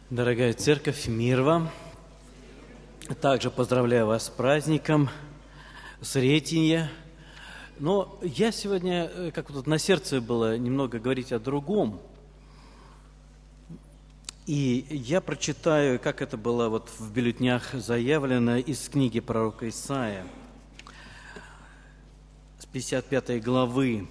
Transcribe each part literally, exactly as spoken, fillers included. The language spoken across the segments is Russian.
Дорогая церковь, мир вам. Также поздравляю вас с праздником Сретенья. Но я сегодня, как вот на сердце было немного говорить о другом. И я прочитаю, как это было вот в бюллетнях заявлено из книги пророка Исаия, с пятьдесят пятой главы,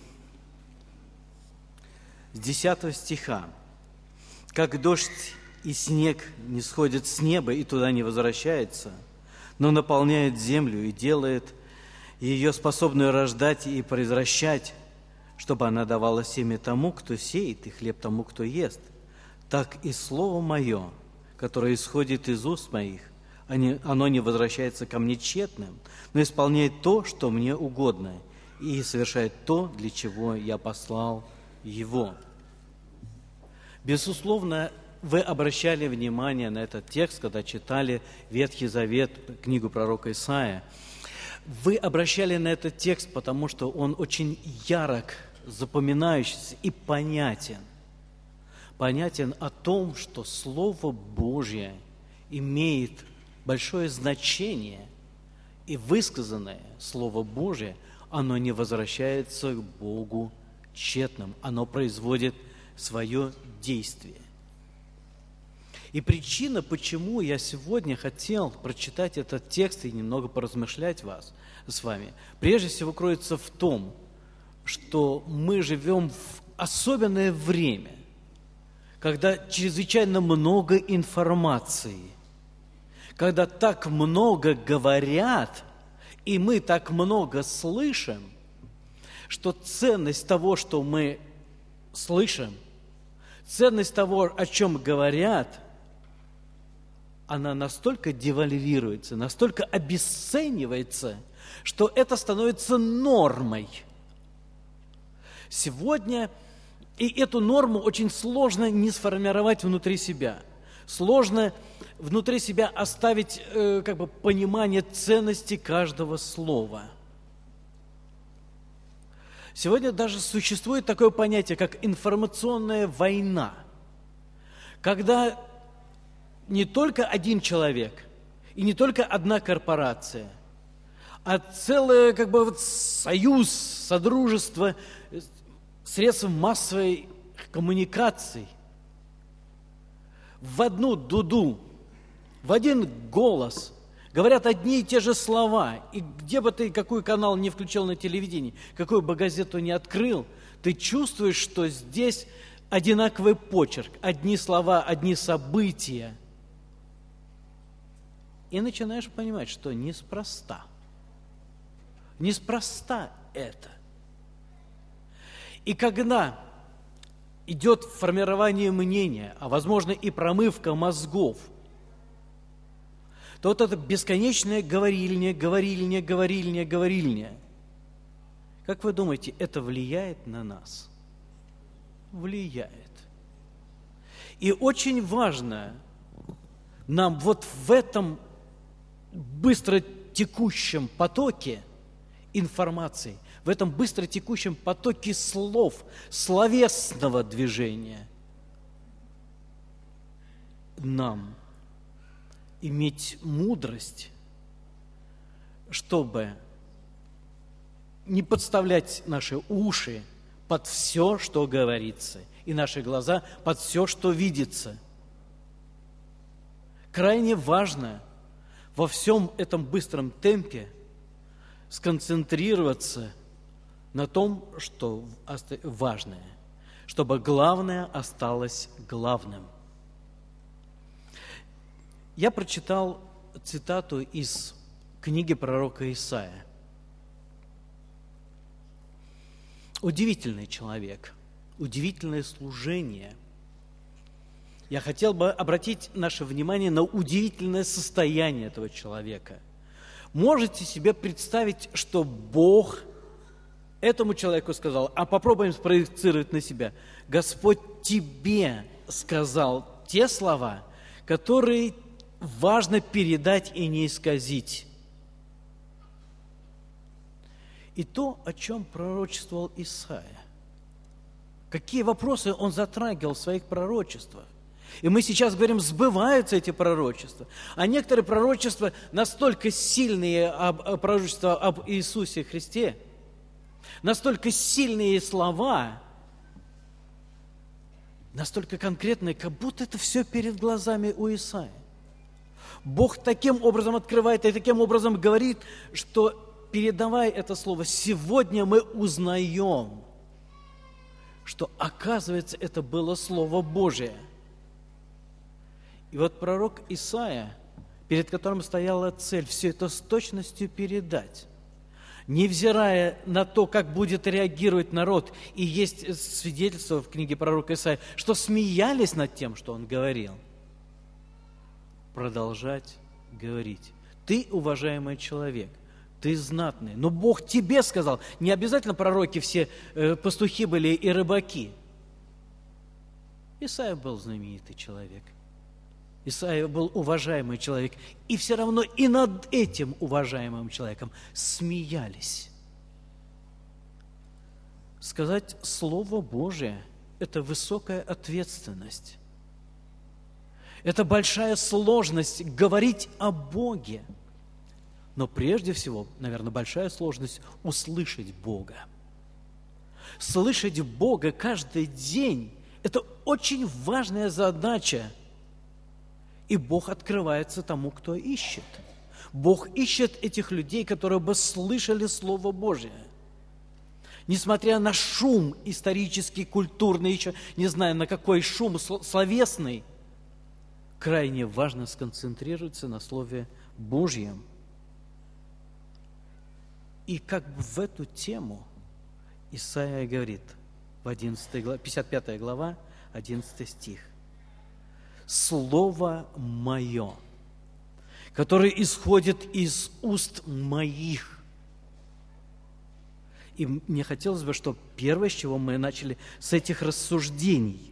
с десятого стиха. «Как дождь и снег не сходит с неба и туда не возвращается, но наполняет землю и делает ее способную рождать и произвращать, чтобы она давала семя тому, кто сеет, и хлеб тому, кто ест. Так и слово мое, которое исходит из уст моих, оно не возвращается ко мне тщетным, но исполняет то, что мне угодно, и совершает то, для чего я послал его». Безусловно, вы обращали внимание на этот текст, когда читали Ветхий Завет, книгу пророка Исаия. Вы обращали на этот текст, потому что он очень ярок, запоминающийся и понятен. Понятен о том, что Слово Божье имеет большое значение, и высказанное Слово Божье, оно не возвращается к Богу тщетным, оно производит свое действие. И причина, почему я сегодня хотел прочитать этот текст и немного поразмышлять вас, с вами, прежде всего кроется в том, что мы живем в особенное время, когда чрезвычайно много информации, когда так много говорят, и мы так много слышим, что ценность того, что мы слышим, ценность того, о чем говорят, она настолько девальвируется, настолько обесценивается, что это становится нормой. Сегодня и эту норму очень сложно не сформировать внутри себя. Сложно внутри себя оставить э, как бы понимание ценности каждого слова. Сегодня даже существует такое понятие, как информационная война, когда не только один человек и не только одна корпорация, а целый как бы вот союз, содружество средств массовой коммуникации в одну дуду, в один голос говорят одни и те же слова. И где бы ты, какой канал не включил на телевидении, какую бы газету не открыл, ты чувствуешь, что здесь одинаковый почерк, одни слова, одни события. И начинаешь понимать, что неспроста. Неспроста это. И когда идет формирование мнения, а возможно и промывка мозгов, то вот это бесконечное говорильня, говорильня, говорильня, говорильня. Как вы думаете, это влияет на нас? Влияет. И очень важно нам вот в этом быстро текущем потоке информации, в этом быстро текущем потоке слов, словесного движения нам иметь мудрость, чтобы не подставлять наши уши под все, что говорится, и наши глаза под все, что видится. Крайне важно во всем этом быстром темпе сконцентрироваться на том, что важное, чтобы главное осталось главным. Я прочитал цитату из книги пророка Исаия. Удивительный человек, удивительное служение. Я хотел бы обратить наше внимание на удивительное состояние этого человека. Можете себе представить, что Бог этому человеку сказал, а попробуем спроецировать на себя. Господь тебе сказал те слова, которые важно передать и не исказить. И то, о чем пророчествовал Исаия. Какие вопросы он затрагивал в своих пророчествах. И мы сейчас говорим, сбываются эти пророчества. А некоторые пророчества настолько сильные, об, пророчества об Иисусе Христе, настолько сильные слова, настолько конкретные, как будто это все перед глазами у Исаии. Бог таким образом открывает и таким образом говорит, что, передавая это слово, сегодня мы узнаем, что, оказывается, это было Слово Божие. И вот пророк Исаия, перед которым стояла цель все это с точностью передать, невзирая на то, как будет реагировать народ, и есть свидетельство в книге пророка Исаия, что смеялись над тем, что он говорил, продолжать говорить. Ты, уважаемый человек, ты знатный, но Бог тебе сказал, не обязательно пророки все э, пастухи были и рыбаки. Исаия был знаменитый человек. Исаия был уважаемый человек. И все равно и над этим уважаемым человеком смеялись. Сказать Слово Божие – это высокая ответственность. Это большая сложность говорить о Боге. Но прежде всего, наверное, большая сложность услышать Бога. Слышать Бога каждый день – это очень важная задача. И Бог открывается тому, кто ищет. Бог ищет этих людей, которые бы слышали Слово Божие. Несмотря на шум исторический, культурный, еще не знаю, на какой шум словесный, крайне важно сконцентрироваться на Слове Божьем. И как бы в эту тему Исаия говорит в одиннадцатой главе, пятьдесят пятая глава, одиннадцатый стих. «Слово Мое, которое исходит из уст Моих». И мне хотелось бы, чтобы первое, с чего мы начали, с этих рассуждений.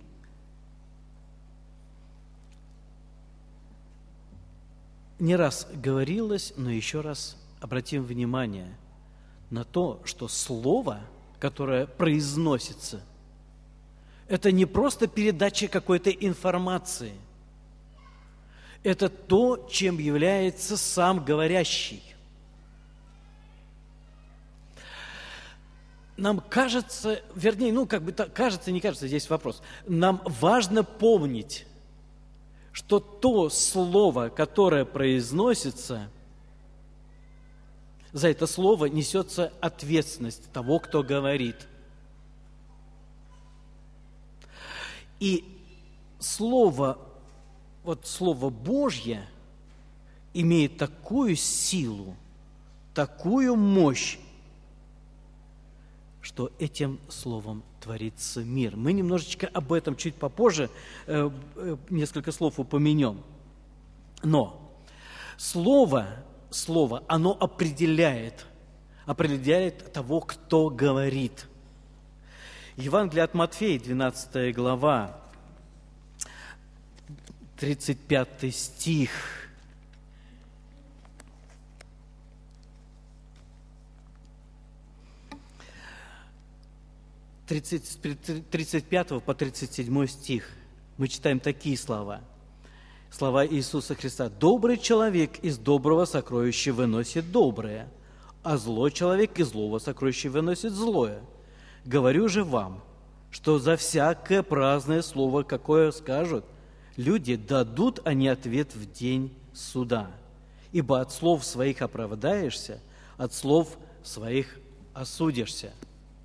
Не раз говорилось, но еще раз обратим внимание на то, что слово, которое произносится, это не просто передача какой-то информации. Это то, чем является сам говорящий. Нам кажется, вернее, ну, как бы так, кажется, не кажется, здесь вопрос. Нам важно помнить, что то слово, которое произносится, за это слово несется ответственность того, кто говорит. И слово, вот слово Божье имеет такую силу, такую мощь, что этим словом творится мир. Мы немножечко об этом чуть попозже, э, э, несколько слов упомянем. Но слово, слово, оно определяет, определяет того, кто говорит. Евангелие от Матфея, двенадцатая глава, тридцать пятый стих. тридцать, тридцать пятый по тридцать седьмой стих. Мы читаем такие слова. Слова Иисуса Христа. «Добрый человек из доброго сокровища выносит доброе, а злой человек из злого сокровища выносит злое. Говорю же вам, что за всякое праздное слово, какое скажут, люди дадут они ответ в день суда. Ибо от слов своих оправдаешься, от слов своих осудишься».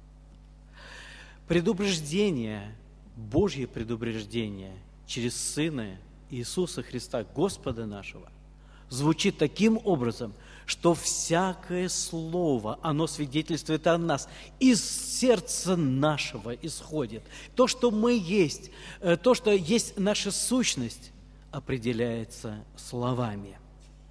Предупреждение, Божье предупреждение через Сына Иисуса Христа, Господа нашего, звучит таким образом, что всякое слово, оно свидетельствует о нас, из сердца нашего исходит. То, что мы есть, то, что есть наша сущность, определяется словами.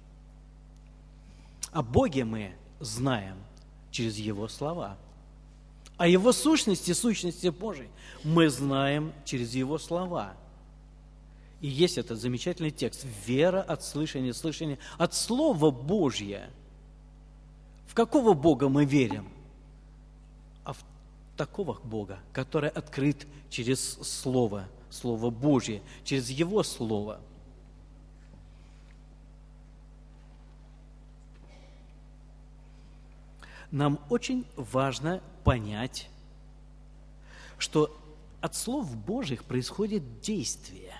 О Боге мы знаем через Его слова. О Его сущности, сущности Божией мы знаем через Его слова. И есть этот замечательный текст. Вера от слышания, слышание от Слова Божьего. В какого Бога мы верим? А в такого Бога, который открыт через Слово Слово Божье, через Его Слово. Нам очень важно понять, что от слов Божьих происходит действие.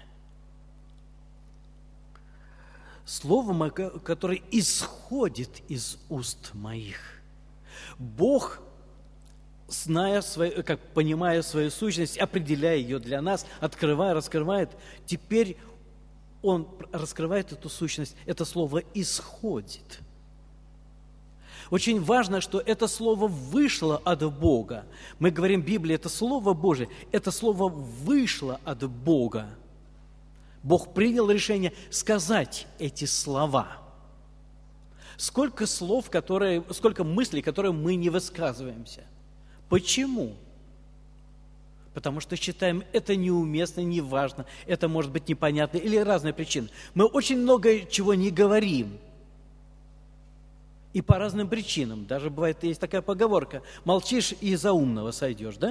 Слово, которое исходит из уст моих. Бог, зная свою, как понимая свою сущность, определяя ее для нас, открывая, раскрывает, теперь Он раскрывает эту сущность, это слово исходит. Очень важно, что это слово вышло от Бога. Мы говорим в Библии, это Слово Божие, это слово вышло от Бога. Бог принял решение сказать эти слова. Сколько слов, которые, сколько мыслей, которые мы не высказываемся. Почему? Потому что считаем это неуместно, неважно, это может быть непонятно или разные причины. Мы очень много чего не говорим. И по разным причинам. Даже бывает, есть такая поговорка: молчишь и за умного сойдешь, да?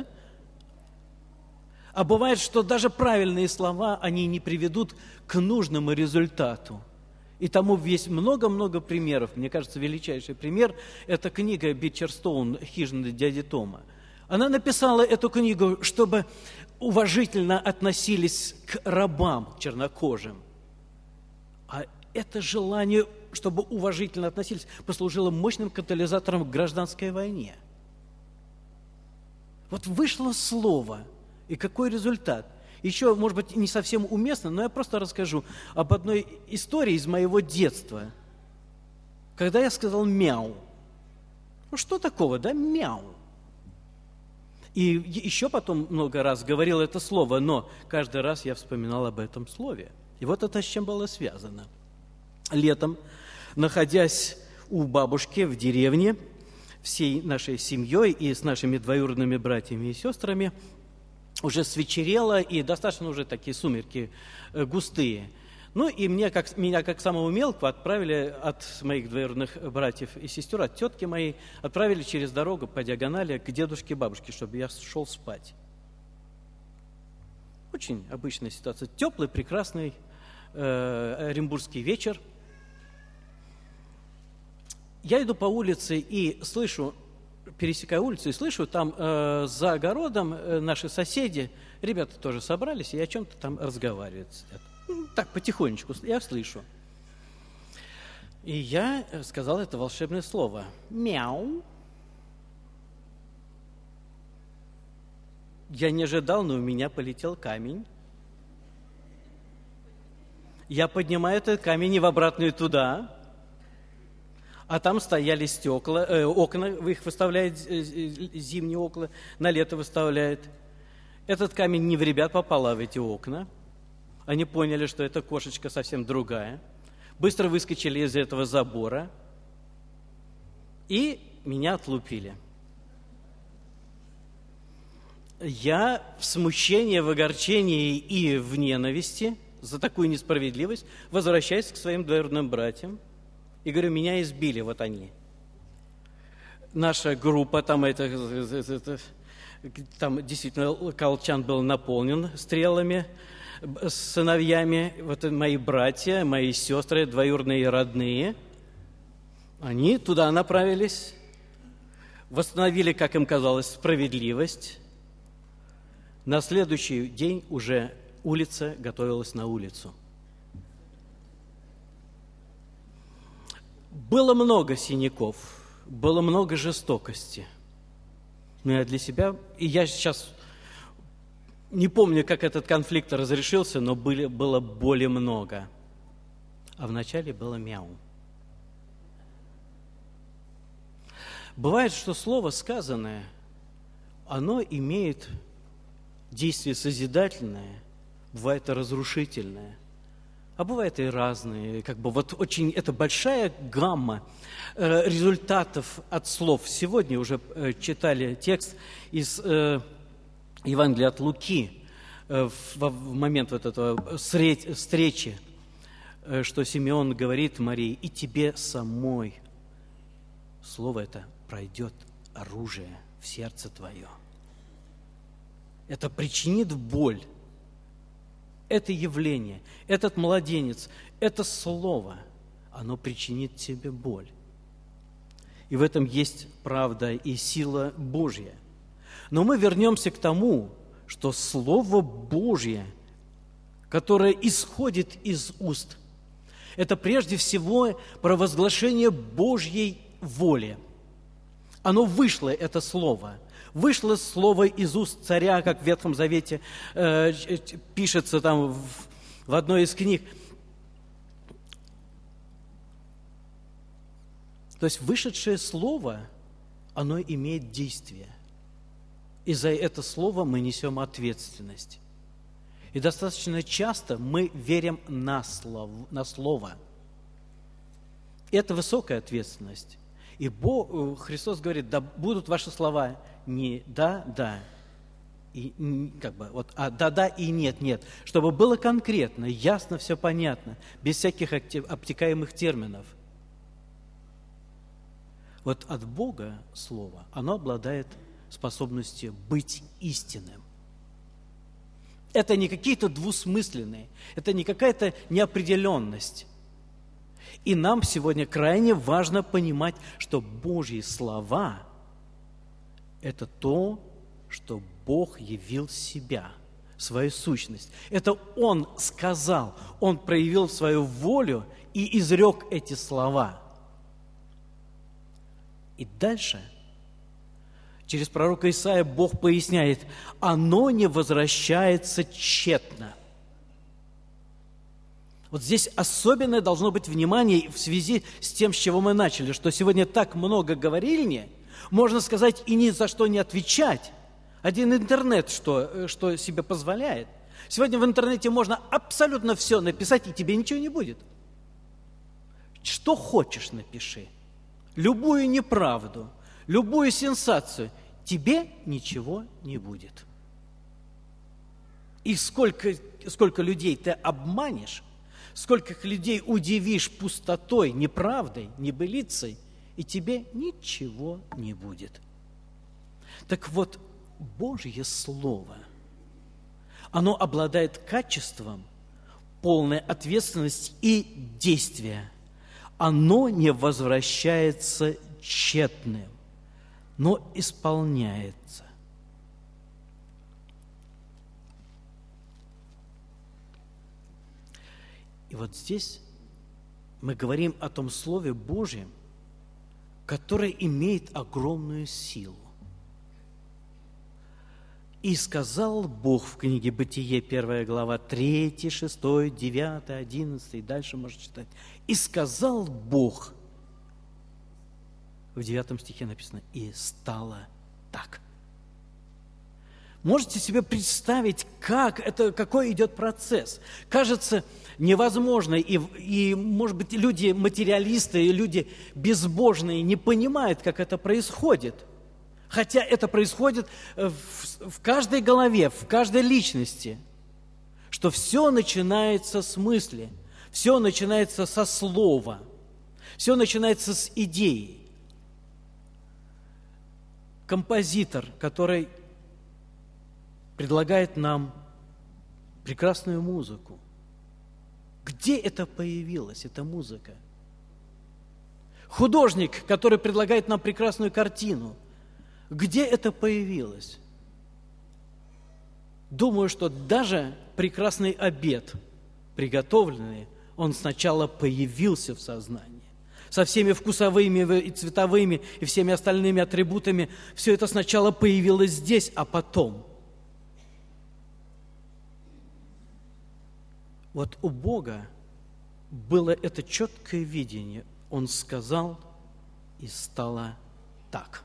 А бывает, что даже правильные слова, они не приведут к нужному результату. И тому есть много-много примеров. Мне кажется, величайший пример – это книга Бичерстоун «Хижина дяди Тома». Она написала эту книгу, чтобы уважительно относились к рабам чернокожим. А это желание, чтобы уважительно относились, послужило мощным катализатором к гражданской войне. Вот вышло слово, и какой результат? Еще, может быть, не совсем уместно, но я просто расскажу об одной истории из моего детства. Когда я сказал «мяу». Ну, что такого, да? Мяу. И еще потом много раз говорил это слово, но каждый раз я вспоминал об этом слове. И вот это с чем было связано. Летом, находясь у бабушки в деревне, всей нашей семьей и с нашими двоюродными братьями и сестрами, уже свечерело, и достаточно уже такие сумерки э, густые. Ну и мне, как, меня, как самого мелкого, отправили от моих двоюродных братьев и сестер, от тетки моей, отправили через дорогу по диагонали к дедушке и бабушке, чтобы я шел спать. Очень обычная ситуация. Теплый, прекрасный э, оренбургский вечер. Я иду по улице и слышу, пересекаю улицу и слышу, там э, за огородом э, наши соседи, ребята тоже собрались и о чем-то там разговаривают. Ну, так, потихонечку, я слышу. И я сказал это волшебное слово. Мяу. Я не ожидал, но у меня полетел камень. Я поднимаю этот камень и в обратную туда. А там стояли стекла, э, окна, их выставляют, э, зимние окна, на лето выставляют. Этот камень не в ребят попал, а в эти окна. Они поняли, что эта кошечка совсем другая. Быстро выскочили из этого забора и меня отлупили. Я в смущении, в огорчении и в ненависти за такую несправедливость возвращаюсь к своим двоюродным братьям. И говорю, меня избили, вот они. Наша группа, там, это, это, там действительно колчан был наполнен стрелами, с сыновьями. Вот мои братья, мои сестры, двоюродные и родные, они туда направились, восстановили, как им казалось, справедливость. На следующий день уже улица готовилась на улицу. Было много синяков, было много жестокости. Но я для себя, и я сейчас не помню, как этот конфликт разрешился, но были, было более много. А вначале было мяу. Бывает, что слово сказанное, оно имеет действие созидательное, бывает и разрушительное. А бывает и разные, как бы вот очень, это большая гамма э, результатов от слов. Сегодня уже э, читали текст из э, Евангелия от Луки э, в, в момент вот этого средь, встречи, э, что Симеон говорит Марии, и тебе самой слово это пройдет оружие в сердце твое. Это причинит боль. это явление, этот младенец, это слово, оно причинит тебе боль. И в этом есть правда и сила Божья. Но мы вернемся к тому, что Слово Божье, которое исходит из уст, это прежде всего провозглашение Божьей воли. Оно вышло, это Слово. Вышло Слово из уст царя, как в Ветхом Завете э, пишется там в, в одной из книг. То есть вышедшее Слово, оно имеет действие. И за это Слово мы несем ответственность. И достаточно часто мы верим на слово. На слово. И это высокая ответственность. И Бог, Христос говорит, да будут ваши слова не да, да, и, как бы, вот, а да, да и нет, нет. Чтобы было конкретно, ясно, все понятно, без всяких обтекаемых терминов. Вот от Бога Слово, оно обладает способностью быть истинным. Это не какие-то двусмысленные, это не какая-то неопределенность. И нам сегодня крайне важно понимать, что Божьи слова – это то, что Бог явил себя, свою сущность. Это Он сказал, Он проявил свою волю и изрек эти слова. И дальше, через пророка Исаия, Бог поясняет, оно не возвращается тщетно. Вот здесь особенное должно быть внимание в связи с тем, с чего мы начали, что сегодня так много говорильни, можно сказать, и ни за что не отвечать. Один интернет, что, что себе позволяет. Сегодня в интернете можно абсолютно все написать, и тебе ничего не будет. Что хочешь, напиши. Любую неправду, любую сенсацию, тебе ничего не будет. И сколько, сколько людей ты обманешь, сколько людей удивишь пустотой, неправдой, небылицей, и тебе ничего не будет. Так вот, Божье Слово, оно обладает качеством полной ответственности и действия. Оно не возвращается тщетным, но исполняется. И вот здесь мы говорим о том Слове Божьем, которое имеет огромную силу. «И сказал Бог» в книге Бытие, первая глава, третий, шестой, девятый, одиннадцатый, дальше можно читать. «И сказал Бог», в девятом стихе написано, «и стало так». Можете себе представить, как это, какой идет процесс? Кажется невозможно, и, и, может быть, люди материалисты, и люди безбожные не понимают, как это происходит. Хотя это происходит в, в каждой голове, в каждой личности, что все начинается с мысли, все начинается со слова, все начинается с идеи. Композитор, который предлагает нам прекрасную музыку. Где это появилось, эта музыка? Художник, который предлагает нам прекрасную картину. Где это появилось? Думаю, что даже прекрасный обед, приготовленный, он сначала появился в сознании. Со всеми вкусовыми и цветовыми и всеми остальными атрибутами. Все это сначала появилось здесь, а потом. Вот у Бога было это четкое видение. Он сказал, и стало так.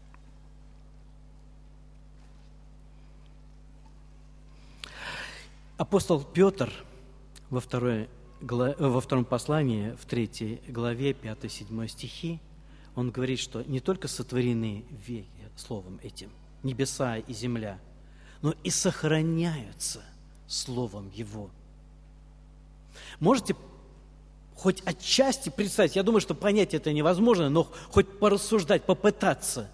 Апостол Петр во, второй, во втором послании, в третьей главе, пятый-седьмой стихи, он говорит, что не только сотворены веки словом этим, небеса и земля, но и сохраняются словом Его. Можете хоть отчасти представить, я думаю, что понять это невозможно, но хоть порассуждать, попытаться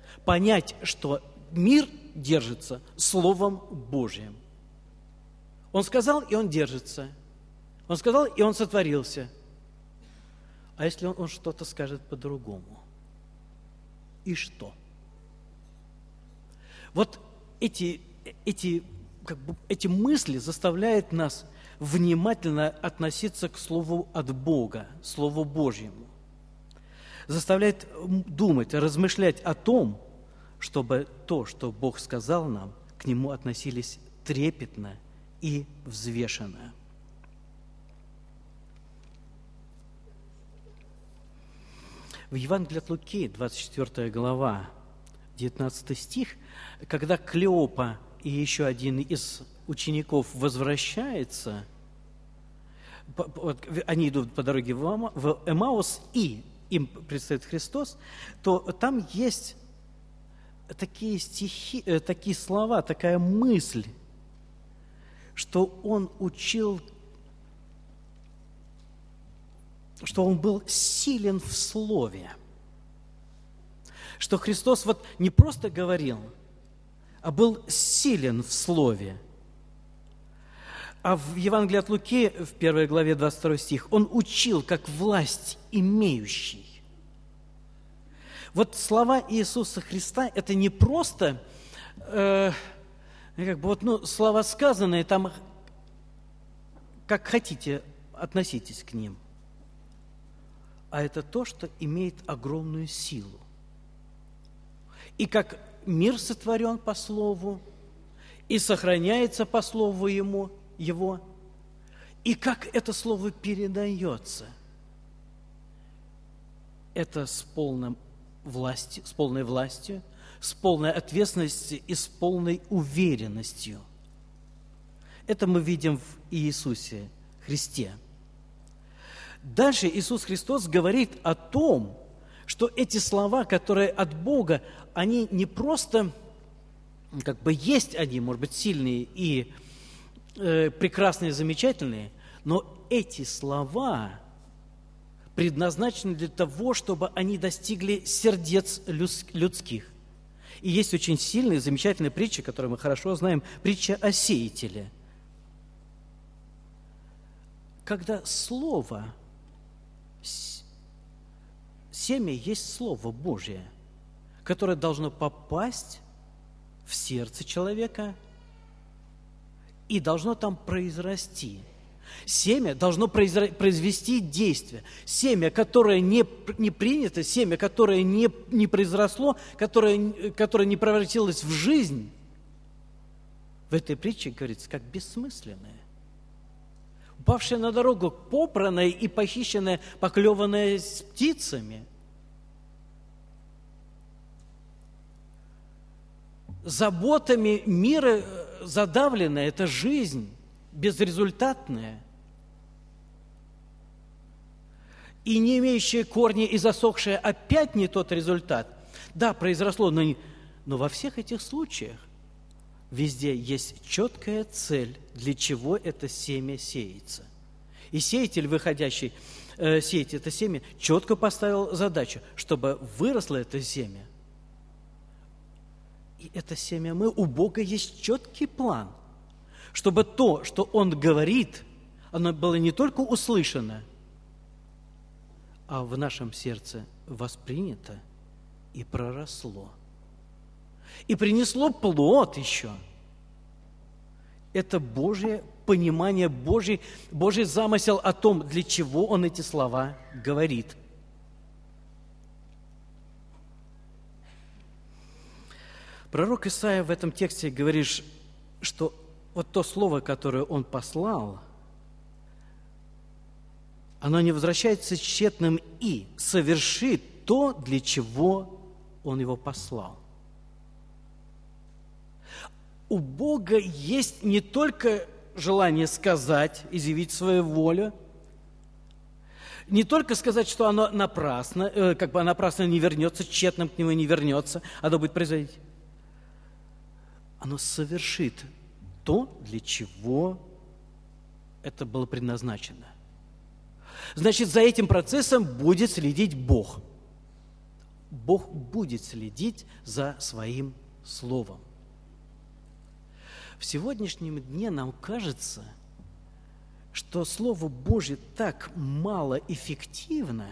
понять, что мир держится Словом Божьим. Он сказал, и он держится. Он сказал, и он сотворился. А если он, он что-то скажет по-другому? И что? Вот эти, эти, как бы, эти мысли заставляют нас внимательно относиться к Слову от Бога, Слову Божьему. Заставляет думать, размышлять о том, чтобы то, что Бог сказал нам, к Нему относились трепетно и взвешенно. В Евангелии от Луки, двадцать четвёртая глава, девятнадцатый стих, когда Клеопа и еще один из учеников возвращается, они идут по дороге в Эмаус, и им предстоит Христос, то там есть такие стихи, такие слова, такая мысль, что он учил, что он был силен в слове, что Христос вот не просто говорил, а был силен в слове. А в Евангелии от Луки, в первой главе, двадцать второй стих, он учил, как власть имеющий. Вот слова Иисуса Христа – это не просто э, как бы вот, ну, слова сказанные, там, как хотите, относитесь к ним, а это то, что имеет огромную силу. И как мир сотворен по слову, и сохраняется по слову ему, его, и как это слово передается. Это с, полным властью, с полной властью, с полной ответственностью и с полной уверенностью. Это мы видим в Иисусе Христе. Дальше Иисус Христос говорит о том, что эти слова, которые от Бога, они не просто, как бы есть они, может быть, сильные и э, прекрасные, замечательные, но эти слова предназначены для того, чтобы они достигли сердец людских. И есть очень сильная, замечательная притча, которую мы хорошо знаем, притча о сеятеле. Когда слово, семя есть Слово Божие, которое должно попасть в сердце человека и должно там произрасти. Семя должно произвести действие. Семя, которое не, не принято, семя, которое не, не произросло, которое, которое не превратилось в жизнь, в этой притче говорится, как бессмысленное. Упавшее на дорогу, попранное и похищенное, поклеванное с птицами. Заботами мира задавленная, это жизнь безрезультатная. И не имеющая корни и засохшая опять не тот результат. Да, произросло, но, не, но во всех этих случаях везде есть четкая цель, для чего это семя сеется. И сеятель, выходящий э, сеять это семя, четко поставил задачу, чтобы выросло это семя. И это семя мы, у Бога есть четкий план, чтобы то, что Он говорит, оно было не только услышано, а в нашем сердце воспринято и проросло. И принесло плод еще. Это Божье понимание, Божий, Божий замысел о том, для чего Он эти слова говорит. Пророк Исаия в этом тексте говорит, что вот то слово, которое он послал, оно не возвращается тщетным и совершит то, для чего он его послал. У Бога есть не только желание сказать, изъявить свою волю, не только сказать, что оно напрасно, э, как бы напрасно не вернется, тщетным к нему не вернется, оно будет произойти. Оно совершит то, для чего это было предназначено. Значит, за этим процессом будет следить Бог. Бог будет следить за своим словом. В сегодняшнем дне нам кажется, что Слово Божье так мало эффективно,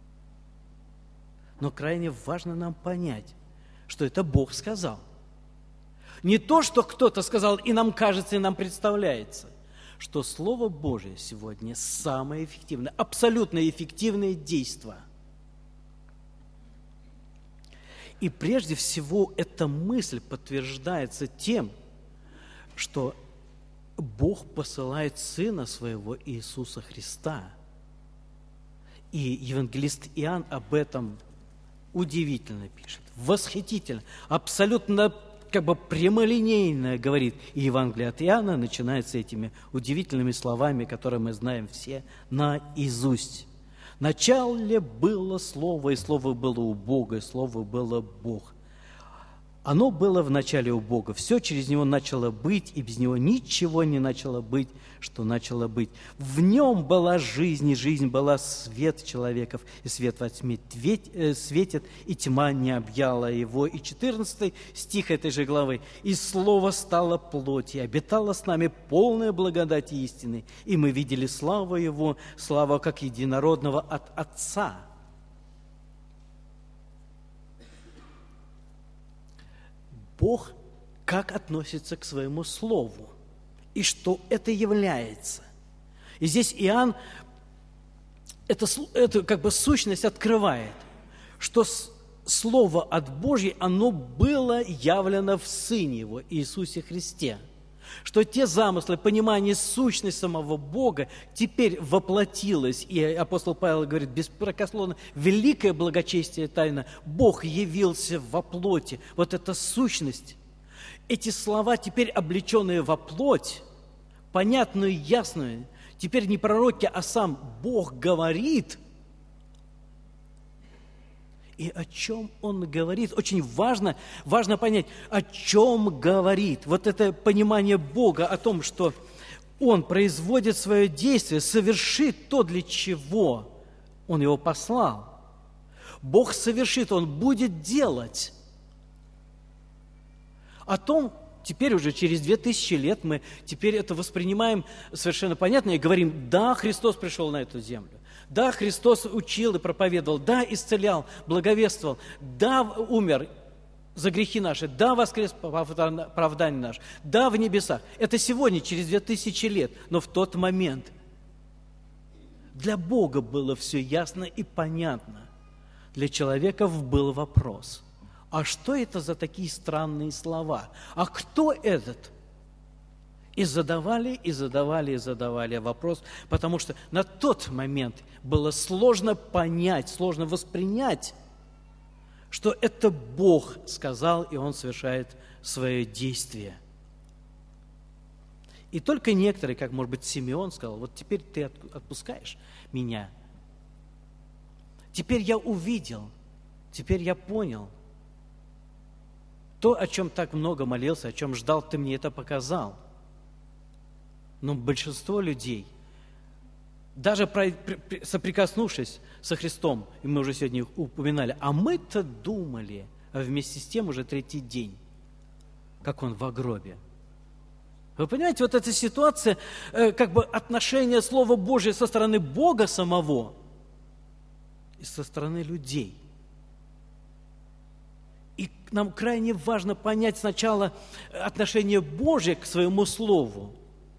но крайне важно нам понять, что это Бог сказал. Не то, что кто-то сказал, и нам кажется, и нам представляется, что Слово Божие сегодня самое эффективное, абсолютно эффективное действие. И прежде всего эта мысль подтверждается тем, что Бог посылает Сына Своего Иисуса Христа. И евангелист Иоанн об этом удивительно пишет, восхитительно, абсолютно как бы прямолинейно говорит. И Евангелие от Иоанна начинается этими удивительными словами, которые мы знаем все наизусть. «В начале было Слово, и Слово было у Бога, и Слово было Бог. Оно было в начале у Бога, все через Него начало быть, и без Него ничего не начало быть, что начало быть. В Нем была жизнь, и жизнь была свет человеков, и свет во тьме светит, и тьма не объяла Его». И четырнадцатый стих этой же главы. «И Слово стало плотью, и обитало с нами полная благодать и истины, и мы видели славу Его, славу как единородного от Отца». Бог как относится к своему Слову, и что это является. И здесь Иоанн эту, эту как бы сущность открывает, что Слово от Божьей, оно было явлено в Сыне Его, Иисусе Христе. Что те замыслы, понимание сущности самого Бога теперь воплотилось. И апостол Павел говорит беспрекословно, великое благочестие тайна, Бог явился во плоти. Вот эта сущность, эти слова, теперь облеченные во плоть, понятную, ясную, теперь не пророки, а сам Бог говорит. И о чем Он говорит? Очень важно, важно понять, о чем говорит. Вот это понимание Бога о том, что Он производит свое действие, совершит то, для чего Он его послал. Бог совершит, Он будет делать. О том, теперь уже через две тысячи лет мы теперь это воспринимаем совершенно понятно и говорим, да, Христос пришел на эту землю. Да, Христос учил и проповедовал, да, исцелял, благовествовал, да, умер за грехи наши, да, воскрес по оправданию наше, да, в небесах. Это сегодня, через две тысячи лет, но в тот момент для Бога было все ясно и понятно. Для человеков был вопрос, а что это за такие странные слова? А кто этот? И задавали, и задавали, и задавали вопрос, потому что на тот момент было сложно понять, сложно воспринять, что это Бог сказал, и Он совершает свое действие. И только некоторые, как, может быть, Симеон сказал, вот теперь ты отпускаешь меня. Теперь я увидел, теперь я понял. То, о чем так много молился, о чем ждал, ты мне это показал. Но большинство людей, даже соприкоснувшись со Христом, и мы уже сегодня упоминали, а мы-то думали, а вместе с тем уже третий день, как Он в гробе. Вы понимаете, вот эта ситуация, как бы отношение Слова Божия со стороны Бога самого и со стороны людей. И нам крайне важно понять сначала отношение Божие к своему Слову,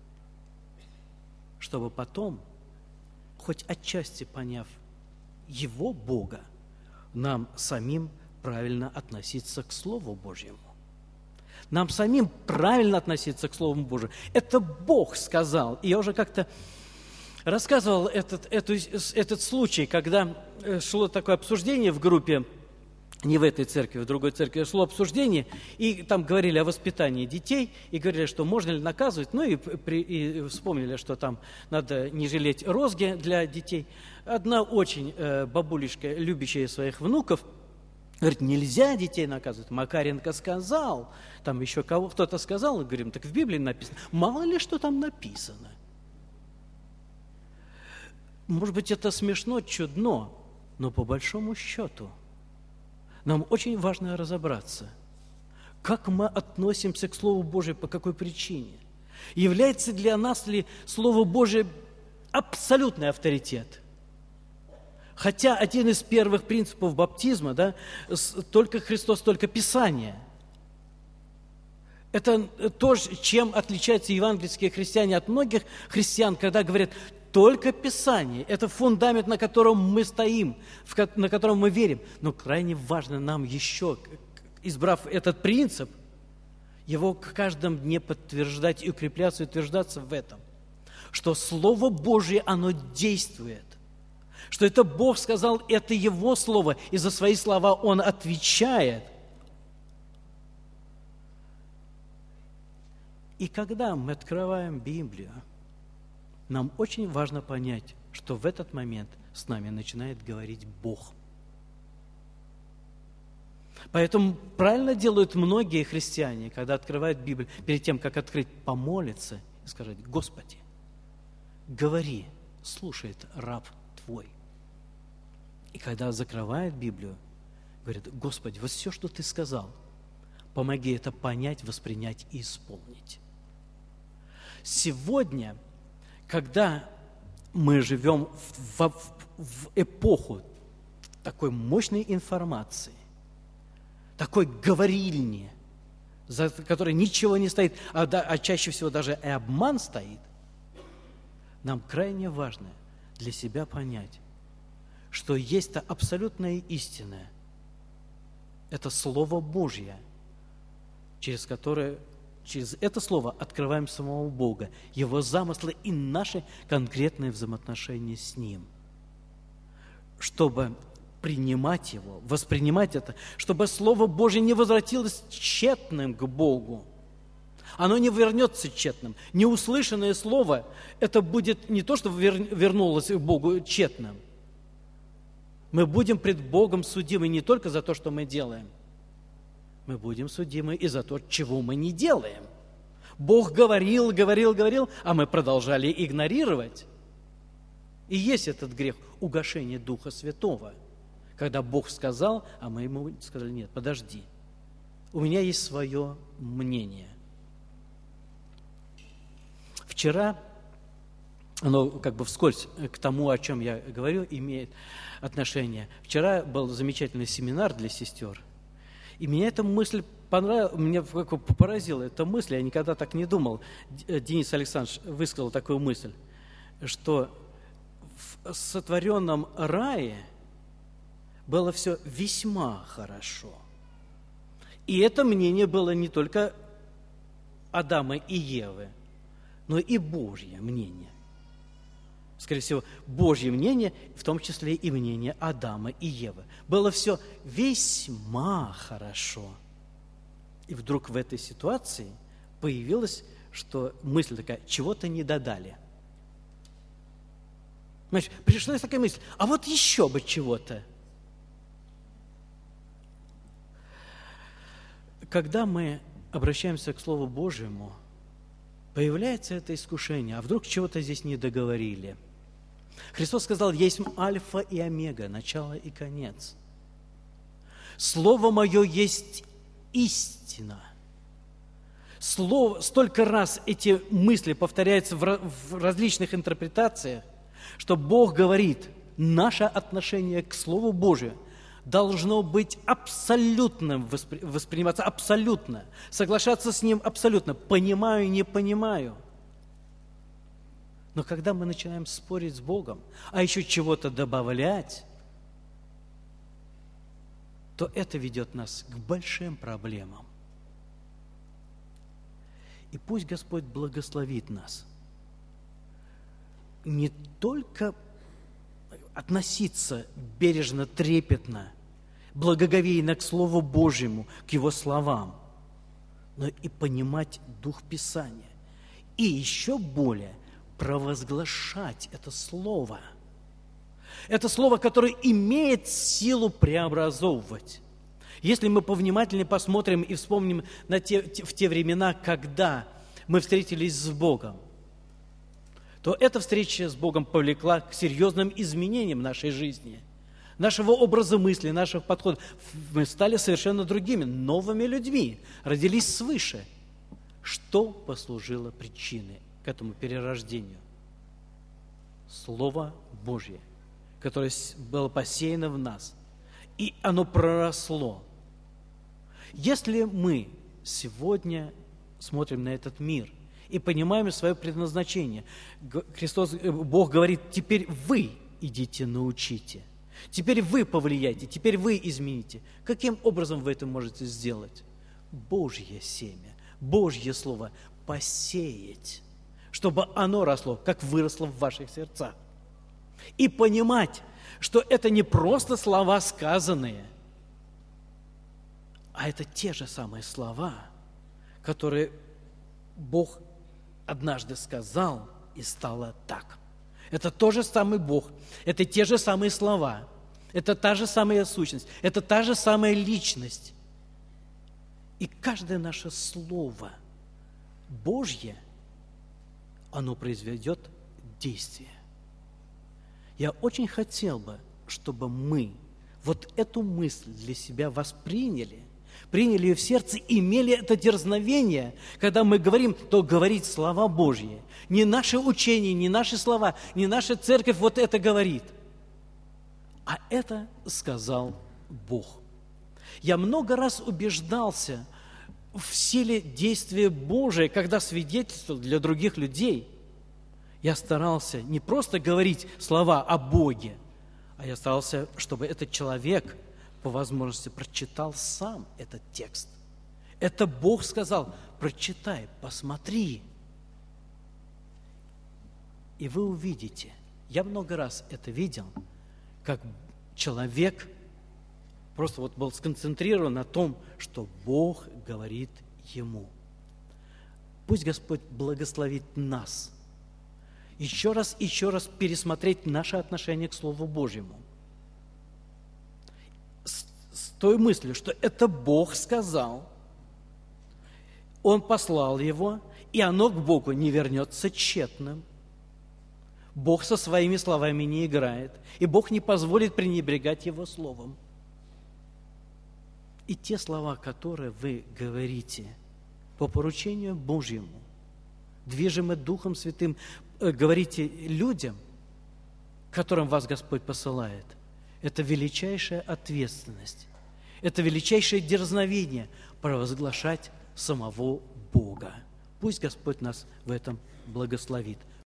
чтобы потом, хоть отчасти поняв Его, Бога, нам самим правильно относиться к Слову Божьему. Нам самим правильно относиться к Слову Божьему. Это Бог сказал. И я уже как-то рассказывал этот, эту, этот случай, когда шло такое обсуждение в группе, не в этой церкви, в другой церкви, шло обсуждение, и там говорили о воспитании детей, и говорили, что можно ли наказывать, ну и, при, и вспомнили, что там надо не жалеть розги для детей. Одна очень э, бабулечка, любящая своих внуков, говорит, нельзя детей наказывать. Макаренко сказал, там еще кого, кто-то сказал, и говорим, так в Библии написано. Мало ли, что там написано. Может быть, это смешно, чудно, но по большому счету нам очень важно разобраться, Как мы относимся к Слову Божию, по какой причине? Является для нас ли Слово Божие абсолютный авторитет? Хотя один из первых принципов баптизма, да, только Христос, только Писание. Это то, чем отличаются евангельские христиане от многих христиан, когда говорят, только Писание. Это фундамент, на котором мы стоим, на котором мы верим. Но крайне важно нам еще, избрав этот принцип, его к каждом дне подтверждать и укрепляться, и утверждаться в этом. Что Слово Божие, оно действует. Что это Бог сказал, это Его Слово, и за свои слова Он отвечает. И когда мы открываем Библию, нам очень важно понять, что в этот момент с нами начинает говорить Бог. Поэтому правильно делают многие христиане, когда открывают Библию, перед тем, как открыть, помолиться и сказать: Господи, говори, слушает раб Твой. И когда закрывают Библию, говорят: Господи, вот все, что Ты сказал, помоги это понять, воспринять и исполнить. Сегодня, когда мы живем в, в, в эпоху такой мощной информации, такой говорильни, за которой ничего не стоит, а, да, а чаще всего даже и обман стоит, нам крайне важно для себя понять, что есть-то абсолютная истина. Это Слово Божье, через которое, через это Слово открываем самого Бога, Его замыслы и наши конкретные взаимоотношения с Ним. Чтобы принимать Его, воспринимать это, чтобы Слово Божье не возвратилось тщетным к Богу. Оно не вернется тщетным. Неуслышанное Слово, это будет не то, что вернулось к Богу тщетным. Мы будем пред Богом судимы не только за то, что мы делаем. Мы будем судимы и за то, чего мы не делаем. Бог говорил, говорил, говорил, а мы продолжали игнорировать. И есть этот грех – угошение Духа Святого. Когда Бог сказал, а мы ему сказали: нет, подожди, у меня есть свое мнение. Вчера, оно как бы вскользь к тому, о чем я говорю, имеет отношение. Вчера был замечательный семинар для сестер, и меня эта мысль понравилась, меня поразила эта мысль, я никогда так не думал. Денис Александрович высказал такую мысль, что в сотворенном рае было все весьма хорошо. И это мнение было не только Адама и Евы, но и Божье мнение. Скорее всего, Божье мнение, в том числе и мнение Адама и Евы. Было все весьма хорошо. И вдруг в этой ситуации появилась, что мысль такая: чего-то не додали. Значит, пришла такая мысль: а вот еще бы чего-то. Когда мы обращаемся к Слову Божьему, появляется это искушение, а вдруг чего-то здесь не договорили. Христос сказал: есть альфа и омега, начало и конец. Слово Мое есть истина. Слово, столько раз эти мысли повторяются в, в различных интерпретациях, что Бог говорит, наше отношение к Слову Божию должно быть абсолютным, воспри, восприниматься абсолютно, соглашаться с Ним абсолютно, понимаю, не понимаю. Но когда мы начинаем спорить с Богом, а еще чего-то добавлять, то это ведет нас к большим проблемам. И пусть Господь благословит нас не только относиться бережно, трепетно, благоговейно к Слову Божьему, к Его словам, но и понимать Дух Писания. И еще более провозглашать это Слово. Это Слово, которое имеет силу преобразовывать. Если мы повнимательнее посмотрим и вспомним на те, в те времена, когда мы встретились с Богом, то эта встреча с Богом повлекла к серьезным изменениям нашей жизни. нашего образа мысли, наших подходов. Мы стали совершенно другими, новыми людьми, родились свыше. Что послужило причиной к этому перерождению? Слово Божье, которое было посеяно в нас, и оно проросло. Если мы сегодня смотрим на этот мир и понимаем свое предназначение, Христос, Бог говорит: теперь вы идите научите, теперь вы повлияйте, теперь вы измените. Каким образом вы это можете сделать? Божье семя, Божье Слово посеять, чтобы оно росло, как выросло в ваших сердцах. И понимать, что это не просто слова сказанные, а это те же самые слова, которые Бог однажды сказал, и стало так. Это тот же самый Бог, это те же самые слова, это та же самая сущность, это та же самая личность. И каждое наше слово Божье, оно произведет действие. Я очень хотел бы, чтобы мы вот эту мысль для себя восприняли, приняли ее в сердце, имели это дерзновение, когда мы говорим, то говорить слова Божьи. Не наше учение, не наши слова, не наша церковь вот это говорит, а это сказал Бог. Я много раз убеждался в силе действия Божия, когда свидетельствовал для других людей. Я старался не просто говорить слова о Боге, а я старался, чтобы этот человек по возможности прочитал сам этот текст. Это Бог сказал: прочитай, посмотри. И вы увидите, я много раз это видел, как человек просто вот был сконцентрирован на том, что Бог говорит ему. Пусть Господь благословит нас еще раз, еще раз пересмотреть наше отношение к Слову Божьему. С, с той мыслью, что это Бог сказал, Он послал его, и оно к Богу не вернется тщетным. Бог со своими словами не играет, и Бог не позволит пренебрегать Его словом. И те слова, которые вы говорите по поручению Божьему, движимы Духом Святым, говорите людям, которым вас Господь посылает, это величайшая ответственность, это величайшее дерзновение провозглашать самого Бога. Пусть Господь нас в этом благословит.